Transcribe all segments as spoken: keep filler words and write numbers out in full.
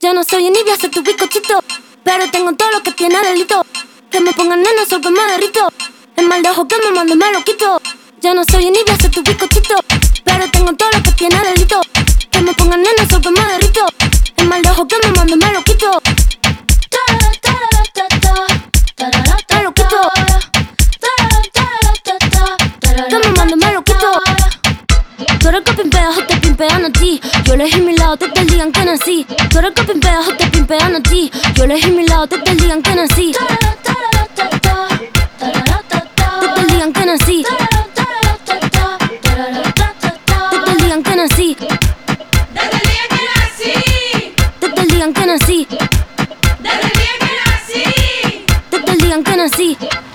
Ya no soy envidia, soy tu bizcochito, pero tengo todo lo que tiene delito. Que me pongan nena, sol que me derrito. El mal de ojo que me mando me lo quito. Ya no soy envidia, soy tu bizcochito, pero tengo todo lo que tiene delito. Que me pongan nena, sol que me derrito. El mal de ojo que me mando me lo quito. Me lo quito. Que me mando me lo quito. Tú eres que pimpeas o te pimpean a ti. Yo elegí mi lado desde el día en que nací. Tú eres que pimpeas o te pimpean a ti. Yo elegí mi lado desde el día en que nací. Desde el día en que nací. Desde el día en que nací. Desde el día en que nací. Desde el día en que nací. Desde el día en que nací.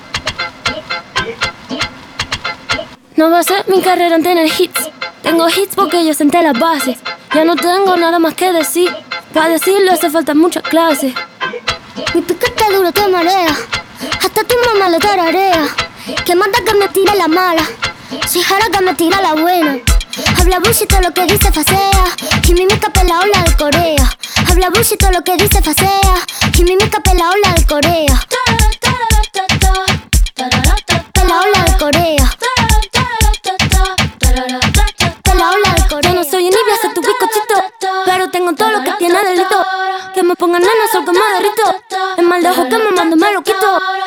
No va a ser mi carrera en tener hits. Tengo hits porque yo senté las bases. Ya no tengo nada más que decir. Para decirlo hace falta mucha clase. Mi piquete duro te marea. Hasta tu mamá lo tararea. Que manda que me tira la mala. Si jara que me tira la buena. Habla bullshit todo lo que dice facea. Quimimica pela ola de Corea. Habla bullshit todo lo que dice facea. Quimimica pela ola de Corea. Pela ola de Corea. Yo no soy envidia, soy tu bizcochito, pero tengo todo lo que tiene delito. Que me pongan nena, sol que me derrito. El mal de ojo que me mando me lo quito.